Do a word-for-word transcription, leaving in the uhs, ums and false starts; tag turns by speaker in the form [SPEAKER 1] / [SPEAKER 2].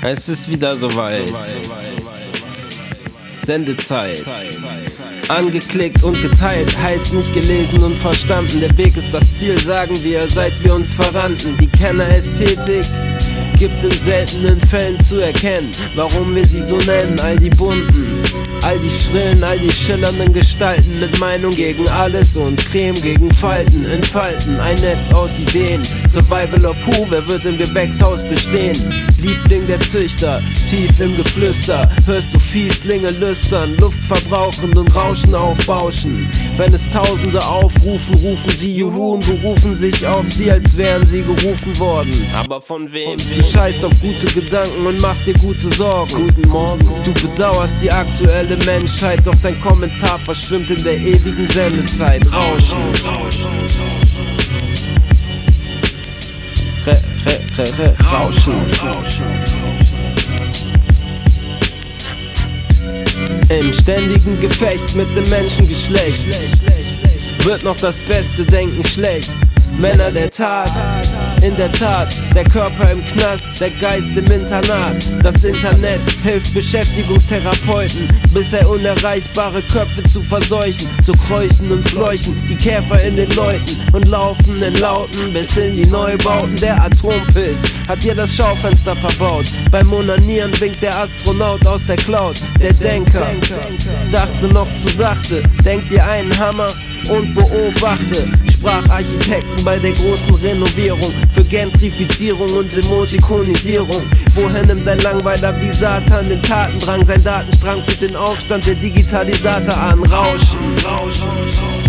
[SPEAKER 1] Es ist wieder soweit. Sendezeit. Angeklickt und geteilt heißt nicht gelesen und verstanden. Der Weg ist das Ziel, sagen wir, seit wir uns verrannten. Die Kennerästhetik gibt in seltenen Fällen zu erkennen, warum wir sie so nennen. All die bunten, all die schrillen, all die schillernden Gestalten mit Meinung gegen alles und Creme gegen Falten. Entfalten ein Netz aus Ideen. Survival of Who, wer wird im Gewächshaus bestehen? Liebling der Züchter, tief im Geflüster hörst du Fieslinge lüstern, Luft verbrauchen und Rauschen aufbauschen. Wenn es Tausende aufrufen, rufen sie Juhu und berufen sich auf sie, als wären sie gerufen worden. Aber von wem? Du scheißt auf gute Gedanken und machst dir gute Sorgen. Guten Morgen. Du bedauerst die aktuelle Menschheit, doch dein Kommentar verschwimmt in der ewigen Sendezeit. Rauschen. Re, re, re, re, Rauschen. Im ständigen Gefecht mit dem Menschengeschlecht wird noch das beste Denken schlecht. Männer der Tat, in der Tat, der Körper im Knast, der Geist im Internat. Das Internet hilft Beschäftigungstherapeuten, bisher unerreichbare Köpfe zu verseuchen. So kräuchen und fleuchen die Käfer in den Leuten und laufen in Lauten bis in die Neubauten. Der Atompilz hat dir das Schaufenster verbaut. Beim Onanieren winkt der Astronaut aus der Cloud. Der Denker dachte noch zu sachte, denkt dir einen Hammer und beobachte Spracharchitekten bei der großen Renovierung für Gentrifizierung und Emojikonisierung. Woher nimmt ein Langweiler wie Satan den Tatendrang? Sein Datenstrang führt den Aufstand der Digitalisator an. Rauschen, Rauschen.